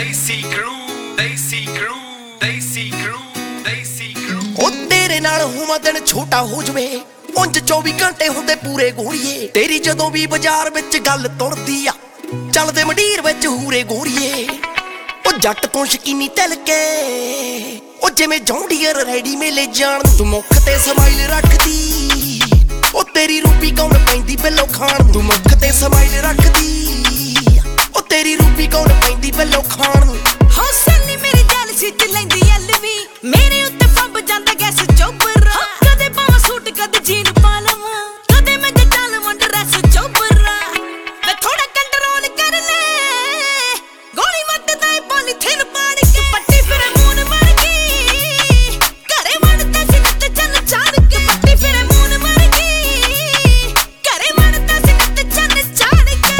ਦੇਸੀ ਕਰੂ ਦੇਸੀ ਕਰੂ ਦੇਸੀ ਕਰੂ ਦੇਸੀ ਕਰੂ। ਉਹ ਤੇਰੇ ਨਾਲ ਹੋਵਾਂ ਦਿਨ ਛੋਟਾ ਹੋ ਜਵੇ, ਉਂਝ 24 ਘੰਟੇ ਹੁੰਦੇ ਪੂਰੇ ਗੋਰੀਏ। ਤੇਰੀ ਜਦੋਂ ਵੀ ਬਾਜ਼ਾਰ ਵਿੱਚ ਗੱਲ ਤੁਰਦੀ ਆ, ਚੱਲਦੇ ਮੰਡੀਰ ਵਿੱਚ ਹੂਰੇ ਗੋਰੀਏ। ਉਹ ਜੱਟ ਤੋਂ ਸ਼ਕੀਨੀ ਤਿਲ ਕੇ, ਉਹ ਜਿਵੇਂ ਜੌਂਡੀਅਰ ਰੈਡੀ ਮੇਲੇ ਜਾਣ। ਤੂੰ ਮੁੱਖ ਤੇ ਸਮਾਈਲ ਰੱਖਦੀ, ਉਹ ਤੇਰੀ ਰੂਪੀ ਕੌਣ ਪੈਂਦੀ ਬਿੱਲੋ ਖਾਣ। ਤੂੰ ਮੁੱਖ ਤੇ ਸਮਾਈਲ ਰੱਖਦੀ, ਉਹ ਤੇਰੀ ਰੂਪੀ ਕੌਣ ਪੈਂਦੀ ਬਿੱਲੋ ਖਾਣ। ਹੌਸਲੇ ਮੇਰੀ ਜੈਲਸੀ ਚ ਲੈਂਦੀ ਐਲ ਵੀ, ਮੇਰੇ ਉੱਤੇ ਪੰਬ ਜਾਂਦਾ ਗੈਸ ਚੋਬਰਾ। ਕਦੇ ਪਾਵਾਂ ਸੂਟ ਕਦੇ ਜੀਨ ਪਾ ਲਵਾਂ, ਕਦੇ ਮੈਂ ਜੱਟਾਂ ਲਵਾਂ ਡਰੈਸ ਚੋਬਰਾ। ਵੇ ਥੋੜਾ ਕੰਟਰੋਲ ਕਰ ਲੈ, ਗੋਲੀ ਵੱਟਦਾ ਏ ਪੋਲੀਥੀਨ ਪਾੜ ਕੇ। ਪੱਟੀ ਫਿਰੇ ਮੂਨ ਮਰ ਗਈ, ਘਰੇ ਵੜਦਾ ਸੀ ਤੇ ਚੰਨ ਚਾੜ ਕੇ। ਪੱਟੀ ਫਿਰੇ ਮੂਨ ਮਰ ਗਈ, ਘਰੇ ਵੜਦਾ ਸੀ ਤੇ ਚੰਨ ਚਾੜ ਕੇ।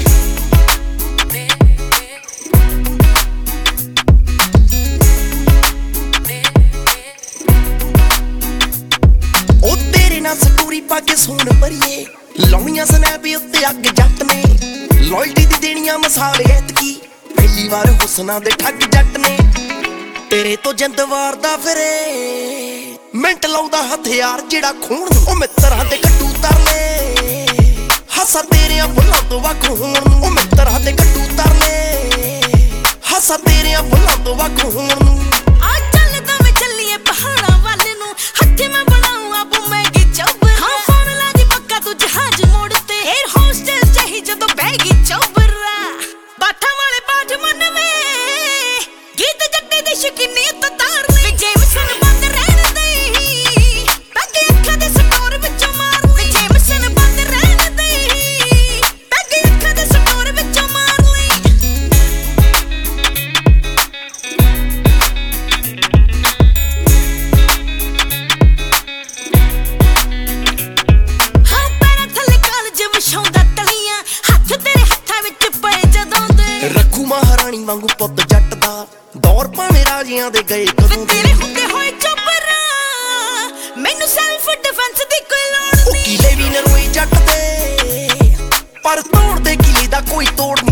ਉਹ ਤੇਰੇ ਨਾਲ ਸਟੋਰੀ ਪਾ ਕੇ ਸੋਨ ਭਰੀਏ, ਲਾਉਣੀਆਂ ਸਨੈਪ ਉੱਤੇ ਅੱਗ ਜੱਟ ਨੇ। ਲੋਇਲਟੀ ਦੀ ਦੇਣੀਆਂ ਮਸਾਲੇ ਐਤਕੀ, ਪਹਿਲੀ ਵਾਰ ਹੁਸਨਾ ਦੇ ਠੱਗ ਜੱਟ ਨੇ। ਤੇਰੇ ਤੋਂ ਜਿੰਦ ਵਾਰਦਾ ਫਿਰੇ, ਮਿੰਟ ਲਾਉਂਦਾ ਹਥਿਆਰ ਜਿਹੜਾ ਖੂਨ। ਉਹ ਮਿੱਤਰਾਂ ਦੇ ਕੱਟੂ ਤਰਲੇ, ਹਾਸਾ ਤੇਰਿਆਂ ਫੁੱਲਾਂ ਤੋਂ ਵੱਖ ਹੋਣ ਨੂੰ। ਉਹ ਮਿੱਤਰਾਂ ਦੇ ਕੱਟੂ ਤਰਲੇ, ਹਾਸਾ ਤੇਰਿਆਂ ਫੁੱਲਾਂ ਤੋਂ ਵੱਖ ਹੋਣ ਨੂੰ। ਆ ਚੱਲਦਾ ਮੈਂ ਚੱਲੀਏ ਪਹਾੜਾਂ ਵੱਲ ਨੂੰ, ਹੱਥੇ ਮੈਂ ਬਣਾਉਂ ਆਪੂ ਮੈਗੀ ਚੋਬਰਾ। ਹਾਂ ਫੋਨ ਲਾ ਦੀ ਪੱਕਾ ਤੂੰ ਜਹਾਜ਼ ਮੋੜ ਤੇ, ਏਅਰ ਹੋਸਟਸ ਚਾਹੀ ਜਦੋਂ ਬੈਗੀ ਚੋਬਰਾ। ਬਾਠਾਂ ਵਾਲੇ ਬਾਠ ਮੰਨਵੇ, ਗੀਤ ਜੱਟੇ ਦੀ ਸ਼ਕੀਨੀ ਤੋਂ ਤਾਰ ਲੈ। ਵੇ ਜੇਮਸਨ ਬੰਦ ਰਹਿਣ ਦੇ, ਪੈਗੇ ਅੱਖਾਂ ਦੇ ਸਟੋਰ ਵਿੱਚੋਂ ਮਾਰ ਲੈ। ਜੇਮਸਨ ਬੰਦ ਰਹਿਣ ਦੇ, ਪੈਗੇ ਅੱਖਾਂ ਦੇ ਸਟੋਰ ਵਿੱਚੋਂ ਮਾਰ ਲੈ। ਹਾਂ ਪੈਰਾਂ ਥੱਲੇ ਕਾਲਜ ਵਿਛਾਉਂਦਾ ਤਲੀਆਂ, ਹੱਥ ਤੇਰੇ ਹੱਥਾਂ ਵਿੱਚ ਪਏ ਜਦੋਂ ਦੇ। ਰੱਖੂ ਮਹਾਰਾਣੀ ਵਾਂਗੂ ਪੁੱਤ ਜੱਟ ਦਾ, ਦੌਰ ਭਾਵੇਂ ਰਾਜਿਆਂ ਦੇ ਗਏ ਵੇ ਕਦੋਂ ਦੇ। ਤੇਰੇ ਹੁੰਦੇ ਹੋਏ ਚੋਬਰਾ, ਮੈਨੂੰ ਸੈਲਫ ਡਿਫੈਂਸ ਦੀ ਕੋਈ ਲੋੜ ਉਹ ਨਹੀਂ। ਕਿਲੇ ਵੀ ਨਰੋਏ ਜੱਟ ਦੇ, ਪਰ ਤੋੜ ਦੇ ਕਿਲੇ ਦਾ ਕੋਈ ਤੋੜ ਨਹੀਂ।